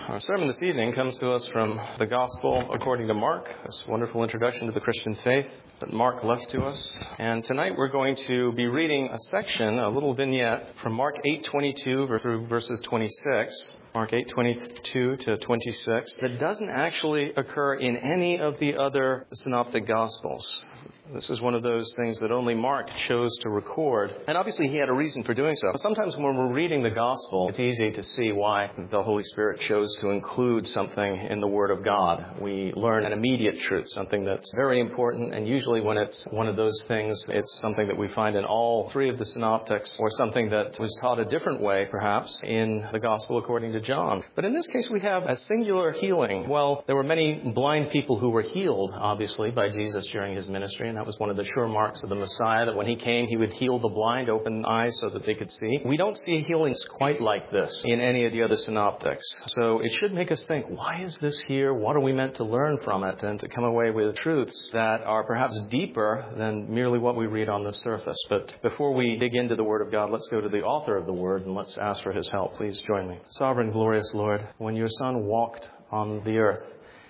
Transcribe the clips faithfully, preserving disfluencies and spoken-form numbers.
Our sermon this evening comes to us from the Gospel according to Mark, this wonderful introduction to the Christian faith that Mark left to us. And tonight we're going to be reading a section, a little vignette from Mark eight twenty-two through verses twenty-six. Mark eight twenty-two to twenty-six, that doesn't actually occur in any of the other synoptic Gospels. This is one of those things that only Mark chose to record. And obviously he had a reason for doing so. But sometimes when we're reading the Gospel, it's easy to see why the Holy Spirit chose to include something in the Word of God. We learn an immediate truth, something that's very important. And usually when it's one of those things, it's something that we find in all three of the synoptics, or something that was taught a different way, perhaps, in the Gospel according to John. But in this case, we have a singular healing. Well, there were many blind people who were healed, obviously, by Jesus during his ministry. And that was one of the sure marks of the Messiah, that when he came, he would heal the blind, open eyes so that they could see. We don't see healings quite like this in any of the other synoptics. So it should make us think, why is this here? What are we meant to learn from it? And to come away with truths that are perhaps deeper than merely what we read on the surface. But before we dig into the Word of God, let's go to the author of the Word and let's ask for his help. Please join me. Sovereign, glorious Lord, when your Son walked on the earth,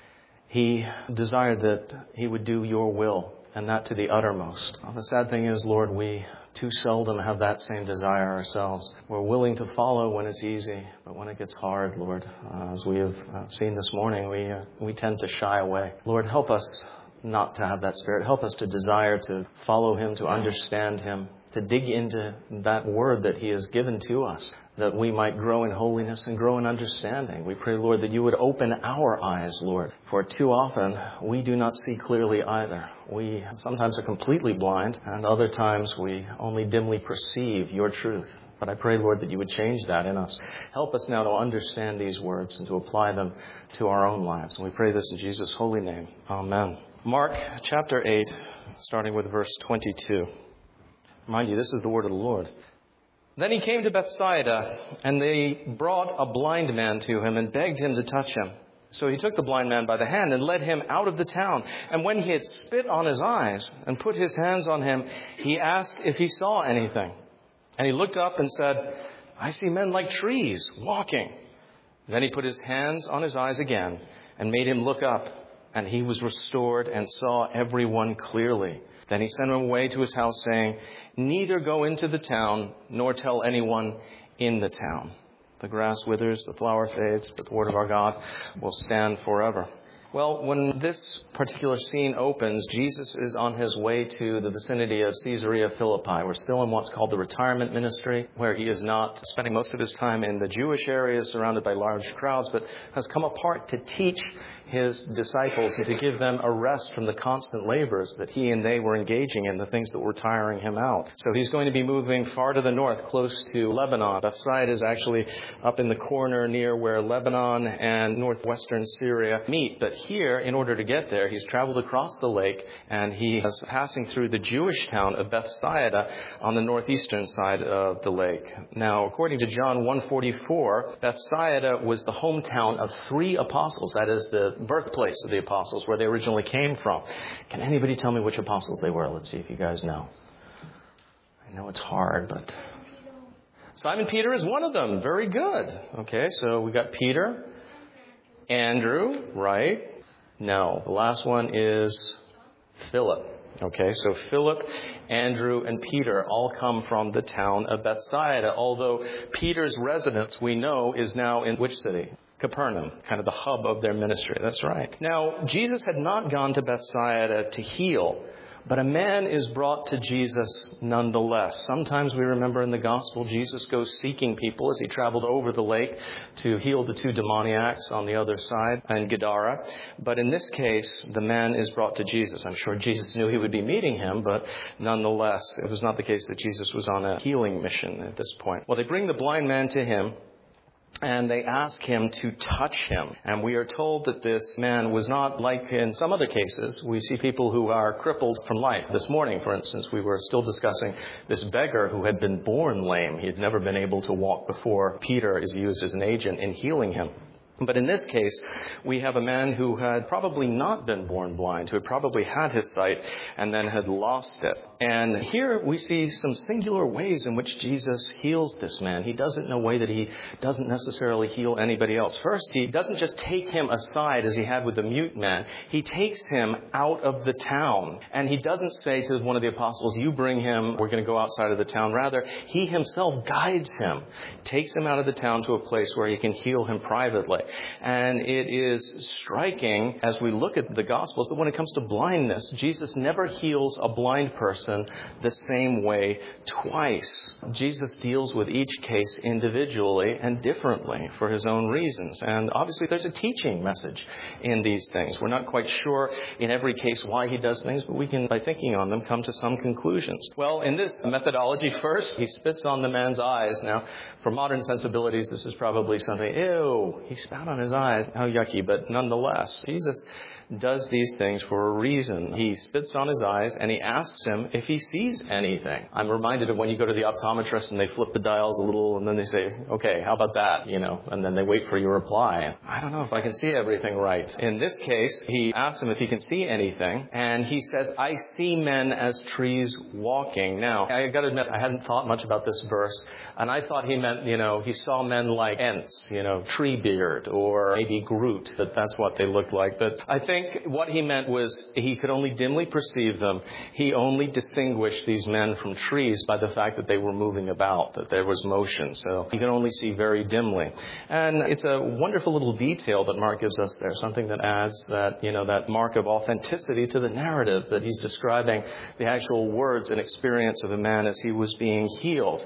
he desired that he would do your will, and that to the uttermost. Well, the sad thing is, Lord, we too seldom have that same desire ourselves. We're willing to follow when it's easy, but when it gets hard, Lord, uh, as we have uh, seen this morning, we uh, we tend to shy away. Lord, help us not to have that spirit. Help us to desire to follow him, to understand him, to dig into that word that he has given to us, that we might grow in holiness and grow in understanding. We pray, Lord, that you would open our eyes, Lord, for too often we do not see clearly either. We sometimes are completely blind, and other times we only dimly perceive your truth. But I pray, Lord, that you would change that in us. Help us now to understand these words and to apply them to our own lives. And we pray this in Jesus' holy name. Amen. Mark chapter eight, starting with verse twenty-two. Mind you, this is the word of the Lord. Then he came to Bethsaida, and they brought a blind man to him and begged him to touch him. So he took the blind man by the hand and led him out of the town. And when he had spit on his eyes and put his hands on him, he asked if he saw anything. And he looked up and said, I see men like trees walking. Then he put his hands on his eyes again and made him look up. And he was restored and saw everyone clearly. Then he sent him away to his house, saying, neither go into the town, nor tell anyone in the town. The grass withers, the flower fades, but the word of our God will stand forever. Well, when this particular scene opens, Jesus is on his way to the vicinity of Caesarea Philippi. We're still in what's called the retirement ministry, where he is not spending most of his time in the Jewish areas surrounded by large crowds, but has come apart to teach his disciples and to give them a rest from the constant labors that he and they were engaging in, the things that were tiring him out. So he's going to be moving far to the north, close to Lebanon. Bethsaida is actually up in the corner near where Lebanon and northwestern Syria meet. But here, in order to get there, he's traveled across the lake, and he is passing through the Jewish town of Bethsaida on the northeastern side of the lake. Now, according to John one forty-four, Bethsaida was the hometown of three apostles. That is the birthplace of the apostles, where they originally came from. Can anybody tell me which apostles they were? Let's see if you guys know. I know it's hard, but Simon Peter is one of them. Very good. Okay, so we got Peter, Andrew, right? No, the last one is Philip. Okay, so Philip, Andrew, and Peter all come from the town of Bethsaida, although Peter's residence, we know, is now in which city? Capernaum, kind of the hub of their ministry. That's right. Now, Jesus had not gone to Bethsaida to heal, but a man is brought to Jesus nonetheless. Sometimes we remember in the gospel, Jesus goes seeking people as he traveled over the lake to heal the two demoniacs on the other side in Gadara. But in this case, the man is brought to Jesus. I'm sure Jesus knew he would be meeting him, but nonetheless, it was not the case that Jesus was on a healing mission at this point. Well, they bring the blind man to him, and they ask him to touch him. And we are told that this man was not like in some other cases. We see people who are crippled from life. This morning, for instance, we were still discussing this beggar who had been born lame. He had never been able to walk before. Peter is used as an agent in healing him. But in this case, we have a man who had probably not been born blind, who had probably had his sight and then had lost it. And here we see some singular ways in which Jesus heals this man. He does it in a way that he doesn't necessarily heal anybody else. First, he doesn't just take him aside as he had with the mute man. He takes him out of the town. And he doesn't say to one of the apostles, you bring him, we're going to go outside of the town. Rather, he himself guides him, takes him out of the town to a place where he can heal him privately. And it is striking as we look at the Gospels that when it comes to blindness, Jesus never heals a blind person the same way twice. Jesus deals with each case individually and differently for his own reasons. And obviously there's a teaching message in these things. We're not quite sure in every case why he does things, but we can, by thinking on them, come to some conclusions. Well, in this methodology, first, he spits on the man's eyes. Now, for modern sensibilities, this is probably something, ew, he spat on his eyes. How yucky, but nonetheless, Jesus does these things for a reason. He spits on his eyes and he asks him if he sees anything. I'm reminded of when you go to the optometrist and they flip the dials a little and then they say, okay, how about that? You know, and then they wait for your reply. I don't know if I can see everything right. In this case, he asks him if he can see anything and he says, I see men as trees walking. Now, I got to admit, I hadn't thought much about this verse and I thought he meant, you know, he saw men like Ents, you know, Treebeard or maybe Groot, that that's what they looked like. But I think what he meant was he could only dimly perceive them. He only distinguished these men from trees by the fact that they were moving about, that there was motion. So he could only see very dimly. And it's a wonderful little detail that Mark gives us there, something that adds that, you know, that mark of authenticity to the narrative, that he's describing the actual words and experience of a man as he was being healed.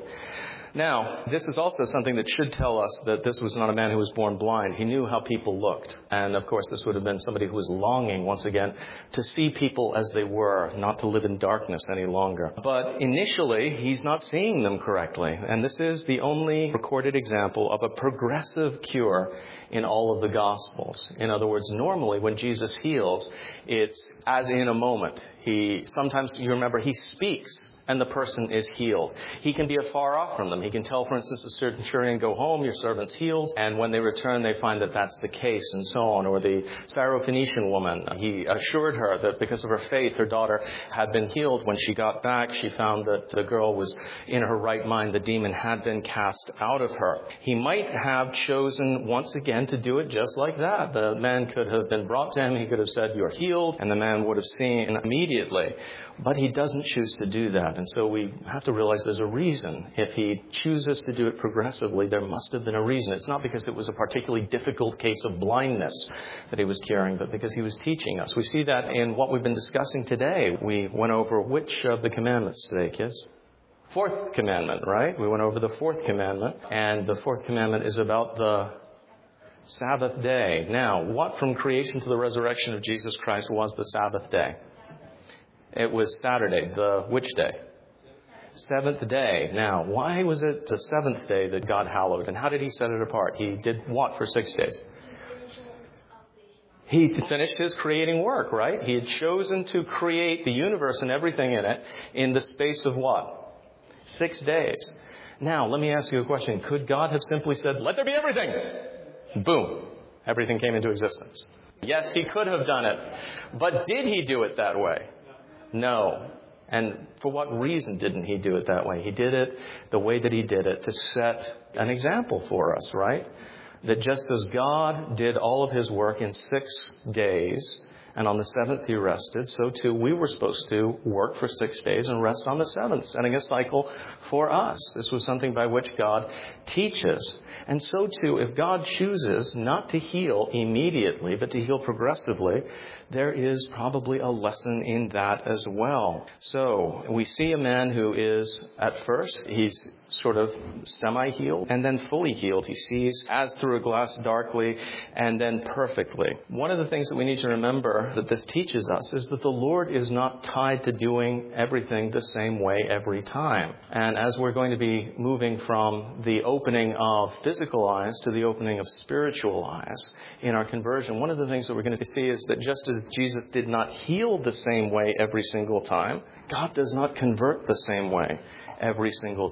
Now, this is also something that should tell us that this was not a man who was born blind. He knew how people looked. And, of course, this would have been somebody who was longing, once again, to see people as they were, not to live in darkness any longer. But initially, he's not seeing them correctly. And this is the only recorded example of a progressive cure in all of the Gospels. In other words, normally when Jesus heals, it's as in a moment. He sometimes, you remember, he speaks and the person is healed. He can be afar off from them. He can tell, for instance, a centurion, go home, your servant's healed. And when they return, they find that that's the case and so on. Or the Syrophoenician woman, he assured her that because of her faith, her daughter had been healed. When she got back, she found that the girl was in her right mind. The demon had been cast out of her. He might have chosen once again to do it just like that. The man could have been brought to him. He could have said, you're healed. And the man would have seen immediately. But he doesn't choose to do that. And so we have to realize there's a reason. If he chooses to do it progressively, there must have been a reason. It's not because it was a particularly difficult case of blindness that he was curing, but because he was teaching us. We see that in what we've been discussing today. We went over which of the commandments today, kids? Fourth commandment, right? We went over the fourth commandment. And the fourth commandment is about the Sabbath day. Now, what from creation to the resurrection of Jesus Christ was the Sabbath day? It was Saturday, the which day? Seventh day. Now, why was it the seventh day that God hallowed? And how did he set it apart? He did what for six days? He finished his creating work, right? He had chosen to create the universe and everything in it in the space of what? Six days. Now, let me ask you a question. Could God have simply said, let there be everything? Boom. Everything came into existence. Yes, he could have done it. But did he do it that way? No. And for what reason didn't he do it that way? He did it the way that he did it to set an example for us, right? That just as God did all of his work in six days, and on the seventh he rested, so too we were supposed to work for six days and rest on the seventh, setting a cycle for us. This was something by which God teaches. And so too, if God chooses not to heal immediately, but to heal progressively, there is probably a lesson in that as well. So we see a man who is, at first, he's sort of semi-healed and then fully healed. He sees as through a glass darkly and then perfectly. One of the things that we need to remember that this teaches us is that the Lord is not tied to doing everything the same way every time. And as we're going to be moving from the opening of physical eyes to the opening of spiritual eyes in our conversion, one of the things that we're going to see is that just as Jesus did not heal the same way every single time, God does not convert the same way every single time. Every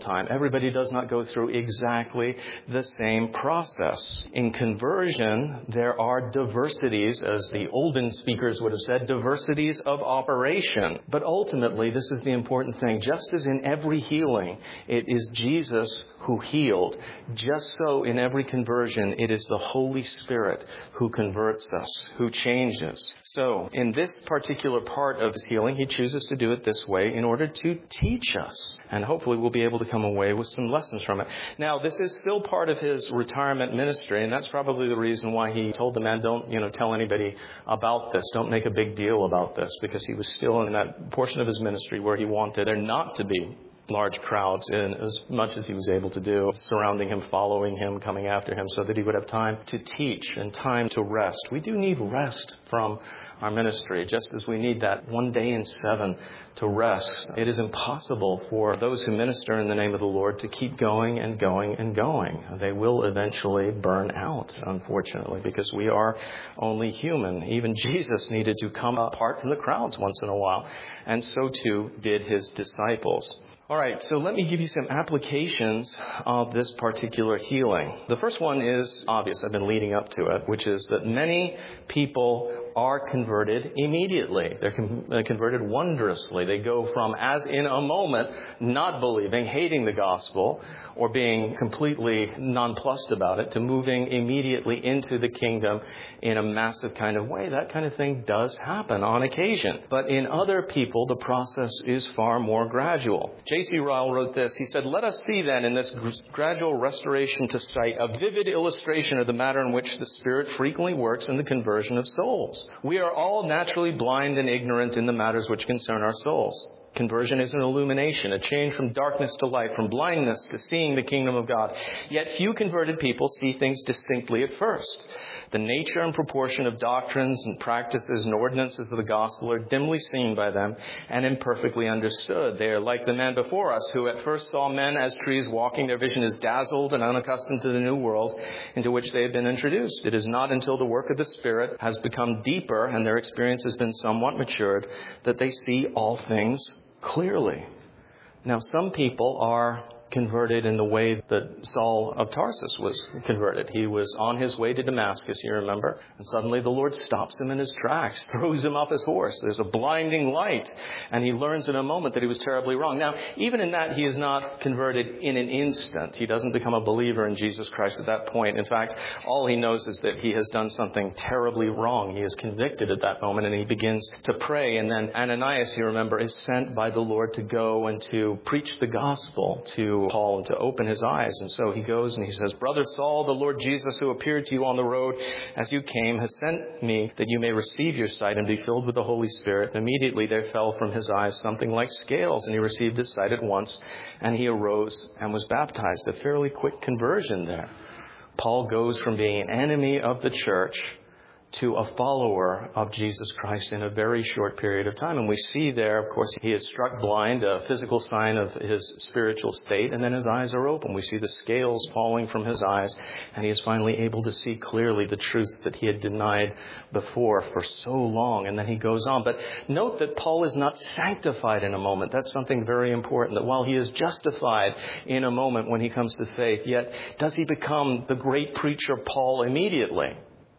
everybody does not go through exactly the same process. In conversion, there are diversities, as the olden speakers would have said, diversities of operation. But ultimately, this is the important thing. Just as in every healing, it is Jesus who healed. Just so in every conversion, it is the Holy Spirit who converts us, who changes. So in this particular part of his healing, he chooses to do it this way in order to teach us. And hopefully we'll be able to come away with some lessons from it. Now, this is still part of his retirement ministry, and that's probably the reason why he told the man, don't, you know, tell anybody about this. Don't make a big deal about this, because he was still in that portion of his ministry where he wanted there not to be large crowds, in as much as he was able to do, surrounding him, following him, coming after him, so that he would have time to teach and time to rest. We do need rest from our ministry, just as we need that one day in seven to rest. It is impossible for those who minister in the name of the Lord to keep going and going and going. They will eventually burn out, unfortunately, because we are only human. Even Jesus needed to come apart from the crowds once in a while, and so too did his disciples. All right, so let me give you some applications of this particular healing. The first one is obvious. I've been leading up to it, which is that many people are converted immediately. They're con- they're converted wondrously. They go from, as in a moment, not believing, hating the gospel, or being completely nonplussed about it, to moving immediately into the kingdom in a massive kind of way. That kind of thing does happen on occasion. But in other people, the process is far more gradual. J C Ryle wrote this. He said, "Let us see then in this gradual restoration to sight a vivid illustration of the manner in which the Spirit frequently works in the conversion of souls. We are all naturally blind and ignorant in the matters which concern our souls. Conversion is an illumination, a change from darkness to light, from blindness to seeing the kingdom of God. Yet few converted people see things distinctly at first. The nature and proportion of doctrines and practices and ordinances of the gospel are dimly seen by them and imperfectly understood. They are like the man before us, who at first saw men as trees walking. Their vision is dazzled and unaccustomed to the new world into which they have been introduced. It is not until the work of the Spirit has become deeper and their experience has been somewhat matured that they see all things clearly." Now, some people are converted in the way that Saul of Tarsus was converted. He was on his way to Damascus, you remember, and suddenly the Lord stops him in his tracks, throws him off his horse. There's a blinding light, and he learns in a moment that he was terribly wrong. Now, even in that, he is not converted in an instant. He doesn't become a believer in Jesus Christ at that point. In fact, all he knows is that he has done something terribly wrong. He is convicted at that moment, and he begins to pray. And then Ananias, you remember, is sent by the Lord to go and to preach the gospel to Paul and to open his eyes. And so he goes and he says, "Brother Saul, the Lord Jesus, who appeared to you on the road as you came, has sent me that you may receive your sight and be filled with the Holy Spirit." And immediately there fell from his eyes something like scales, and he received his sight at once, and he arose and was baptized. A fairly quick conversion there. Paul goes from being an enemy of the church to a follower of Jesus Christ in a very short period of time. And we see there, of course, he is struck blind, a physical sign of his spiritual state, and then his eyes are open. We see the scales falling from his eyes, and he is finally able to see clearly the truth that he had denied before for so long. And then he goes on. But note that Paul is not sanctified in a moment. That's something very important, that while he is justified in a moment when he comes to faith, yet does he become the great preacher Paul immediately?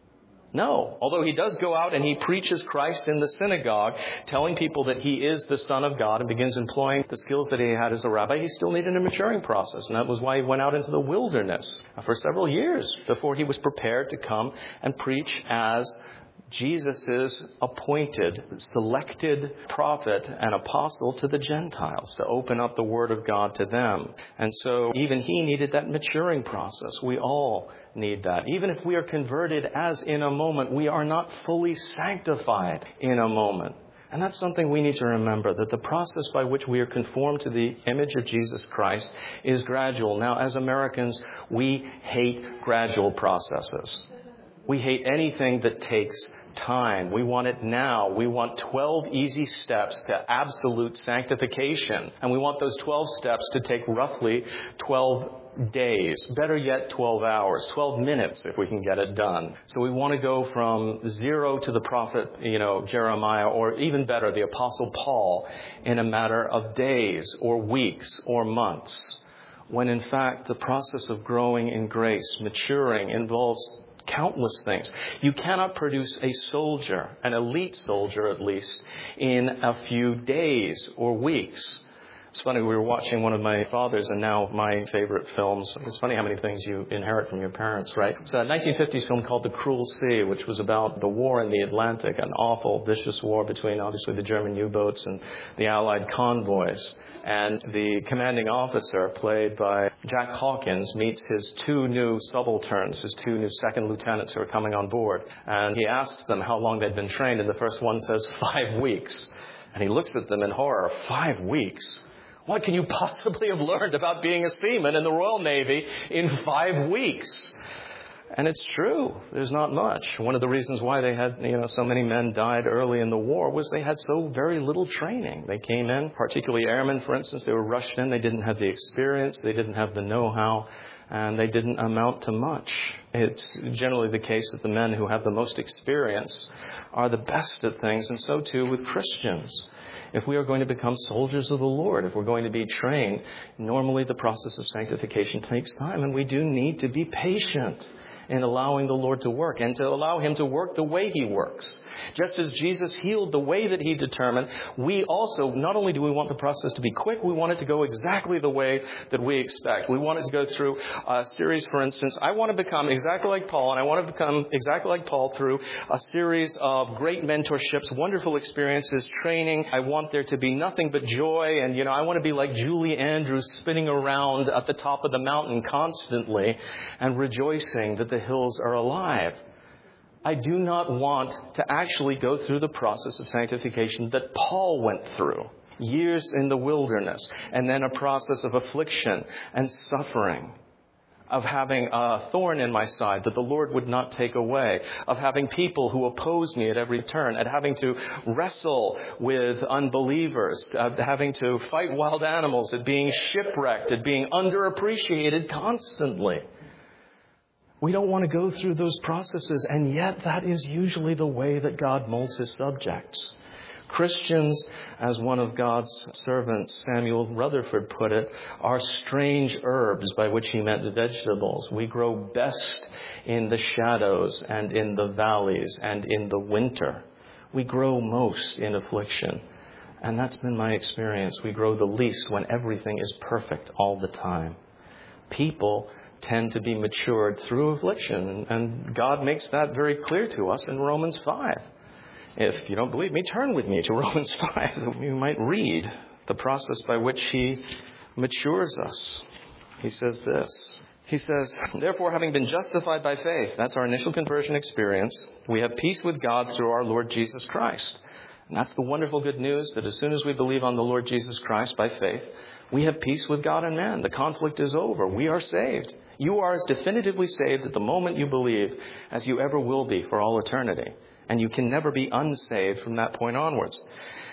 No. Although he does go out and he preaches Christ in the synagogue, telling people that he is the Son of God, and begins employing the skills that he had as a rabbi, he still needed a maturing process. And that was why he went out into the wilderness for several years before he was prepared to come and preach as Jesus' appointed, selected prophet and apostle to the Gentiles, to open up the Word of God to them. And so even he needed that maturing process. We all need that. Even if we are converted as in a moment, we are not fully sanctified in a moment. And that's something we need to remember, that the process by which we are conformed to the image of Jesus Christ is gradual. Now, as Americans, we hate gradual processes. We hate anything that takes time. We want it now. We want twelve easy steps to absolute sanctification. And we want those twelve steps to take roughly twelve days. Better yet, twelve hours, twelve minutes if we can get it done. So we want to go from zero to the prophet, you know, Jeremiah, or even better, the Apostle Paul, in a matter of days or weeks or months. when in fact the process of growing in grace, maturing, involves countless things. You cannot produce a soldier, an elite soldier at least, in a few days or weeks. It's funny, we were watching one of my father's and now my favorite films. It's funny how many things you inherit from your parents, right? It's a nineteen fifties film called The Cruel Sea, which was about the war in the Atlantic, an awful, vicious war between obviously the German U-boats and the Allied convoys. And the commanding officer, played by Jack Hawkins, meets his two new subalterns, his two new second lieutenants who are coming on board. And he asks them how long they'd been trained, and the first one says, five weeks. And he looks at them in horror. Five weeks? What can you possibly have learned about being a seaman in the Royal Navy in five weeks? And it's true. There's not much. One of the reasons why they had, you know, so many men died early in the war was they had so very little training. They came in, particularly airmen, for instance, they were rushed in. They didn't have the experience. They didn't have the know-how. And they didn't amount to much. It's generally the case that the men who have the most experience are the best at things, and so too with Christians. If we are going to become soldiers of the Lord, if we're going to be trained, normally the process of sanctification takes time, and we do need to be patient in allowing the Lord to work and to allow Him to work the way He works. Just as Jesus healed the way that He determined, we also, not only do we want the process to be quick, we want it to go exactly the way that we expect. We want it to go through a series, for instance. I want to become exactly like Paul, and I want to become exactly like Paul through a series of great mentorships, wonderful experiences, training. I want there to be nothing but joy, and, you know, I want to be like Julie Andrews spinning around at the top of the mountain constantly and rejoicing that the hills are alive. I do not want to actually go through the process of sanctification that Paul went through. Years in the wilderness, and then a process of affliction and suffering, of having a thorn in my side that the Lord would not take away, of having people who oppose me at every turn, at having to wrestle with unbelievers, at having to fight wild animals, at being shipwrecked, at being underappreciated constantly. We don't want to go through those processes, and yet that is usually the way that God molds His subjects. Christians, as one of God's servants, Samuel Rutherford, put it, are strange herbs, by which he meant vegetables. We grow best in the shadows and in the valleys and in the winter. We grow most in affliction. And that's been my experience. We grow the least when everything is perfect all the time. People tend to be matured through affliction, and God makes that very clear to us in Romans five. If you don't believe me, turn with me to Romans five. You might read the process by which He matures us. He says this. He says, therefore, having been justified by faith, that's our initial conversion experience, we have peace with God through our Lord Jesus Christ. And that's the wonderful good news, that as soon as we believe on the Lord Jesus Christ by faith, we have peace with God and man. The conflict is over. We are saved. You are as definitively saved at the moment you believe as you ever will be for all eternity. And you can never be unsaved from that point onwards.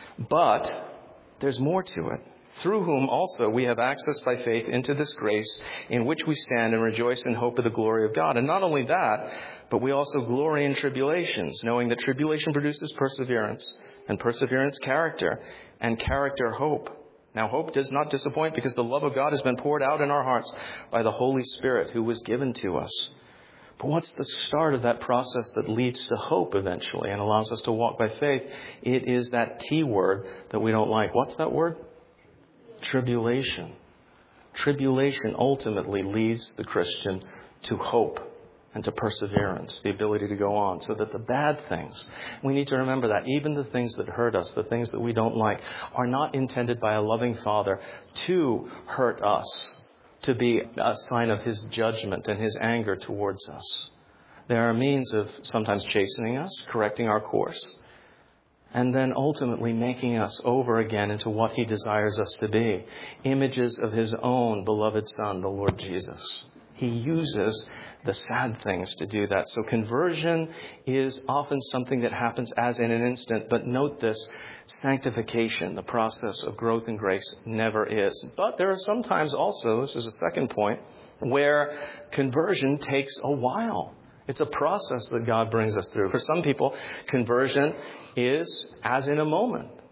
But there's more to it. Through whom also we have access by faith into this grace in which we stand and rejoice in hope of the glory of God. And not only that, but we also glory in tribulations, knowing that tribulation produces perseverance, and perseverance character, and character hope. Now, hope does not disappoint, because the love of God has been poured out in our hearts by the Holy Spirit who was given to us. But what's the start of that process that leads to hope eventually and allows us to walk by faith? It is that T word that we don't like. What's that word? Tribulation. Tribulation ultimately leads the Christian to hope and to perseverance, the ability to go on, so that the bad things, we need to remember that even the things that hurt us, the things that we don't like, are not intended by a loving Father to hurt us, to be a sign of His judgment and His anger towards us. They are a means of sometimes chastening us, correcting our course, and then ultimately making us over again into what He desires us to be, images of His own beloved Son, the Lord Jesus. He uses the sad things to do that. So conversion is often something that happens as in an instant. But note this, sanctification, the process of growth in grace, never is. But there are some times also, this is a second point, where conversion takes a while. It's a process that God brings us through. For some people, conversion is as in a moment.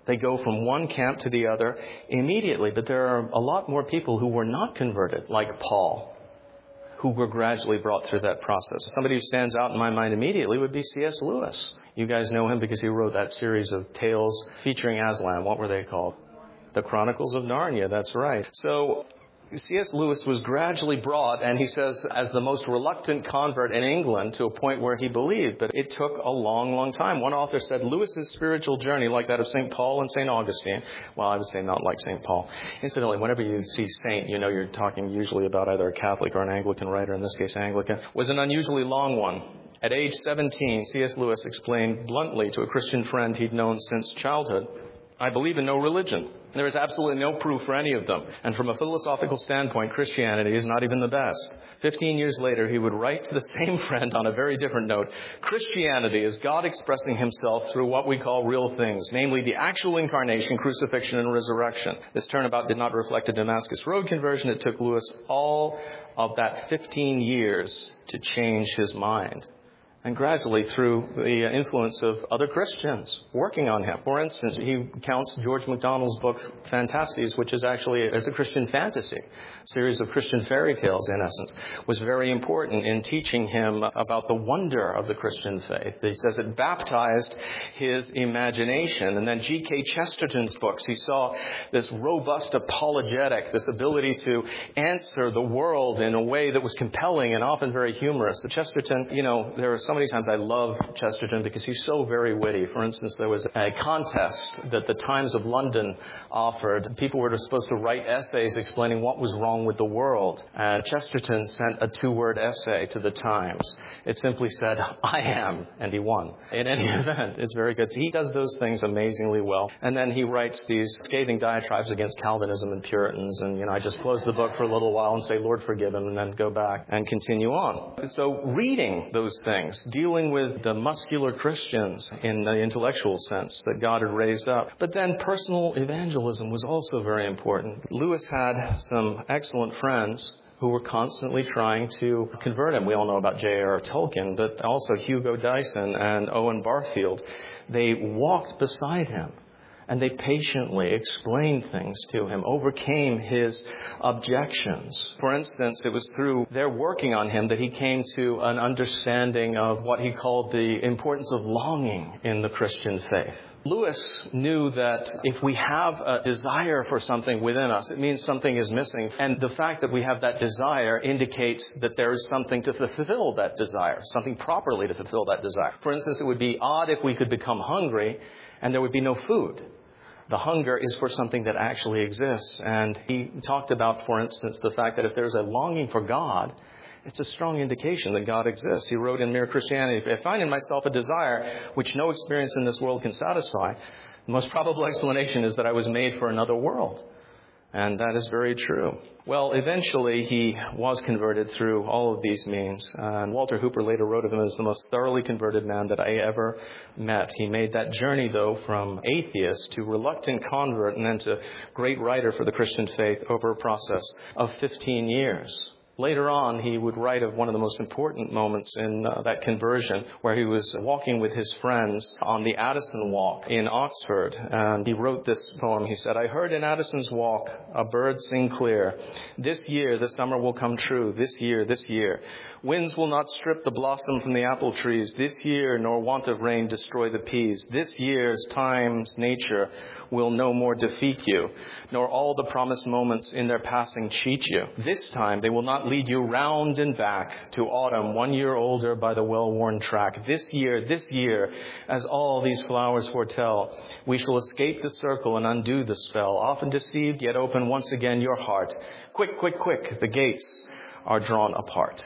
They go from one camp to the other immediately. But there are a lot more people who were not converted, like Paul, who were gradually brought through that process. Somebody who stands out in my mind immediately would be C S Lewis. You guys know him because he wrote that series of tales featuring Aslan. What were they called? The Chronicles of Narnia, that's right. So C S Lewis was gradually brought, and he says, as the most reluctant convert in England, to a point where he believed. But it took a long, long time. One author said Lewis's spiritual journey, like that of Saint Paul and Saint Augustine, well, I would say not like Saint Paul. Incidentally, whenever you see saint, you know you're talking usually about either a Catholic or an Anglican writer, in this case Anglican, was an unusually long one. At age seventeen, C S Lewis explained bluntly to a Christian friend he'd known since childhood, I believe in no religion. There is absolutely no proof for any of them. And from a philosophical standpoint, Christianity is not even the best. Fifteen years later, he would write to the same friend on a very different note, Christianity is God expressing himself through what we call real things, namely the actual incarnation, crucifixion, and resurrection. This turnabout did not reflect a Damascus Road conversion. It took Lewis all of that fifteen years to change his mind. And gradually, through the influence of other Christians working on him. For instance, he counts George MacDonald's book, Phantastes, which is actually it's a Christian fantasy, a series of Christian fairy tales, in essence, was very important in teaching him about the wonder of the Christian faith. He says it baptized his imagination. And then G K Chesterton's books, he saw this robust apologetic, this ability to answer the world in a way that was compelling and often very humorous. The Chesterton, you know, there are some many times I love Chesterton because he's so very witty. For instance, there was a contest that the Times of London offered. People were supposed to write essays explaining what was wrong with the world. And Chesterton sent a two-word essay to the Times. It simply said, I am, and he won. In any event, it's very good. He does those things amazingly well. And then he writes these scathing diatribes against Calvinism and Puritans. And, you know, I just close the book for a little while and say, Lord, forgive him, and then go back and continue on. So reading those things, dealing with the muscular Christians in the intellectual sense that God had raised up. But then personal evangelism was also very important. Lewis had some excellent friends who were constantly trying to convert him. We all know about J R R Tolkien, but also Hugo Dyson and Owen Barfield. They walked beside him. And they patiently explained things to him, overcame his objections. For instance, it was through their working on him that he came to an understanding of what he called the importance of longing in the Christian faith. Lewis knew that if we have a desire for something within us, it means something is missing. And the fact that we have that desire indicates that there is something to fulfill that desire, something properly to fulfill that desire. For instance, it would be odd if we could become hungry and there would be no food. The hunger is for something that actually exists. And he talked about, for instance, the fact that if there's a longing for God, it's a strong indication that God exists. He wrote in Mere Christianity, if I find in myself a desire which no experience in this world can satisfy, the most probable explanation is that I was made for another world. And that is very true. Well, eventually he was converted through all of these means. Uh, and Walter Hooper later wrote of him as the most thoroughly converted man that I ever met. He made that journey, though, from atheist to reluctant convert and then to great writer for the Christian faith over a process of fifteen years. Later on, he would write of one of the most important moments in uh, that conversion, where he was walking with his friends on the Addison Walk in Oxford. And he wrote this poem. He said, I heard in Addison's Walk a bird sing clear. This year the summer will come true. This year, this year. Winds will not strip the blossom from the apple trees. This year, nor want of rain destroy the peas. This year's time's nature will no more defeat you, nor all the promised moments in their passing cheat you. This time they will not lead you round and back to autumn, one year older by the well-worn track. This year, this year, as all these flowers foretell, we shall escape the circle and undo the spell. Often deceived, yet open once again your heart. Quick, quick, quick, the gates are drawn apart.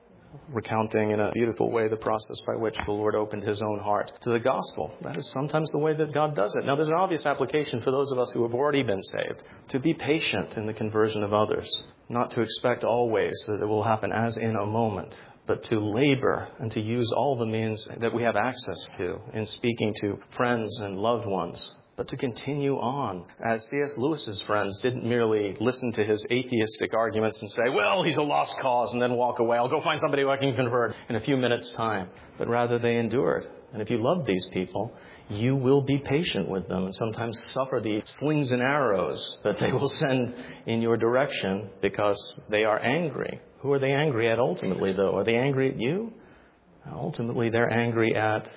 Recounting in a beautiful way the process by which the Lord opened his own heart to the gospel. That is sometimes the way that God does it. Now, there's an obvious application for those of us who have already been saved, to be patient in the conversion of others, not to expect always that it will happen as in a moment, but to labor and to use all the means that we have access to in speaking to friends and loved ones but to continue on. As C S Lewis's friends didn't merely listen to his atheistic arguments and say, well, he's a lost cause, and then walk away. I'll go find somebody who I can convert in a few minutes' time. But rather they endured. And if you love these people, you will be patient with them and sometimes suffer the slings and arrows that they will send in your direction because they are angry. Who are they angry at ultimately, though? Are they angry at you? Ultimately, they're angry at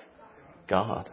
God.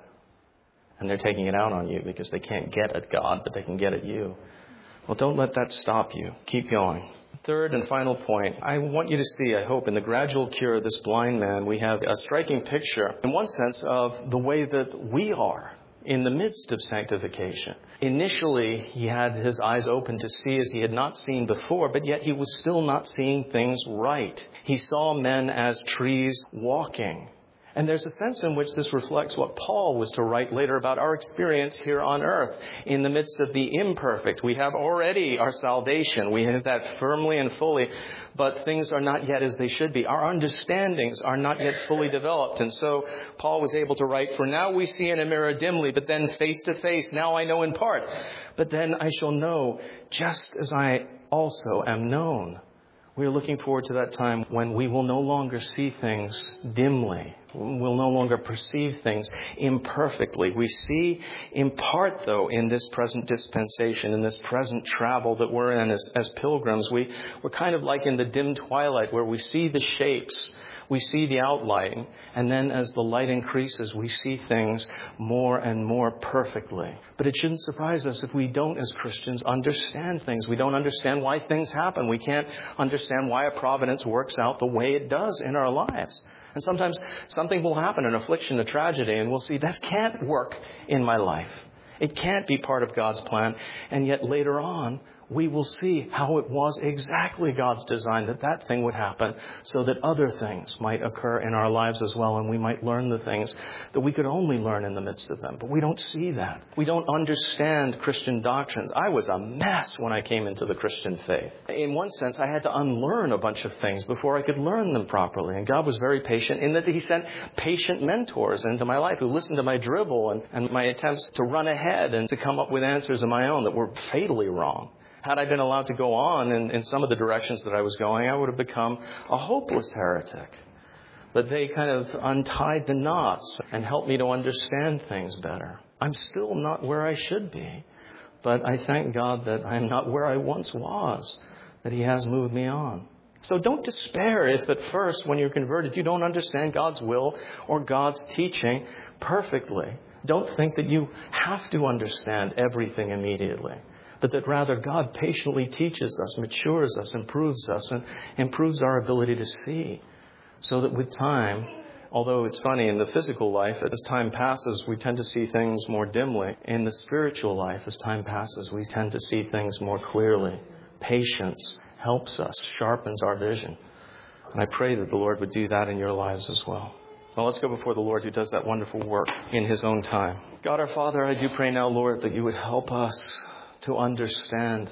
And they're taking it out on you because they can't get at God, but they can get at you. Well, don't let that stop you. Keep going. Third and final point, I want you to see, I hope, in the gradual cure of this blind man, we have a striking picture, in one sense, of the way that we are in the midst of sanctification. Initially, he had his eyes open to see as he had not seen before, but yet he was still not seeing things right. He saw men as trees walking. And there's a sense in which this reflects what Paul was to write later about our experience here on earth. In the midst of the imperfect, we have already our salvation. We have that firmly and fully, but things are not yet as they should be. Our understandings are not yet fully developed. And so Paul was able to write, for now we see in a mirror dimly, but then face to face. Now I know in part, but then I shall know just as I also am known. We are looking forward to that time when we will no longer see things dimly. We'll no longer perceive things imperfectly. We see in part, though, in this present dispensation, in this present travel that we're in as, as pilgrims, we, we're kind of like in the dim twilight where we see the shapes, we see the outline, and then as the light increases, we see things more and more perfectly. But it shouldn't surprise us if we don't, as Christians, understand things. We don't understand why things happen. We can't understand why a providence works out the way it does in our lives. And sometimes something will happen, an affliction, a tragedy, and we'll see that can't work in my life. It can't be part of God's plan. And yet later on, we will see how it was exactly God's design that that thing would happen so that other things might occur in our lives as well, and we might learn the things that we could only learn in the midst of them. But we don't see that. We don't understand Christian doctrines. I was a mess when I came into the Christian faith. In one sense, I had to unlearn a bunch of things before I could learn them properly. And God was very patient in that He sent patient mentors into my life who listened to my dribble and, and my attempts to run ahead and to come up with answers of my own that were fatally wrong. Had I been allowed to go on in, in some of the directions that I was going, I would have become a hopeless heretic. But they kind of untied the knots and helped me to understand things better. I'm still not where I should be, but I thank God that I'm not where I once was, that He has moved me on. So don't despair if at first, when you're converted, you don't understand God's will or God's teaching perfectly. Don't think that you have to understand everything immediately, but that rather God patiently teaches us, matures us, improves us, and improves our ability to see. So that with time, although it's funny, in the physical life, as time passes, we tend to see things more dimly. In the spiritual life, as time passes, we tend to see things more clearly. Patience helps us, sharpens our vision. And I pray that the Lord would do that in your lives as well. Well, let's go before the Lord who does that wonderful work in His own time. God our Father, I do pray now, Lord, that you would help us to understand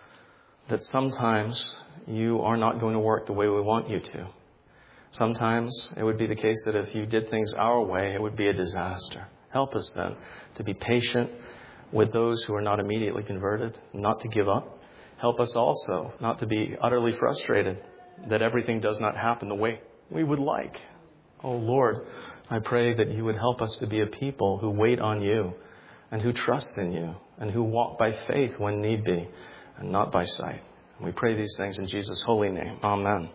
that sometimes you are not going to work the way we want you to. Sometimes it would be the case that if you did things our way, it would be a disaster. Help us then to be patient with those who are not immediately converted, not to give up. Help us also not to be utterly frustrated that everything does not happen the way we would like. Oh Lord, I pray that you would help us to be a people who wait on you and who trust in you and who walk by faith when need be and not by sight. We pray these things in Jesus' holy name. Amen.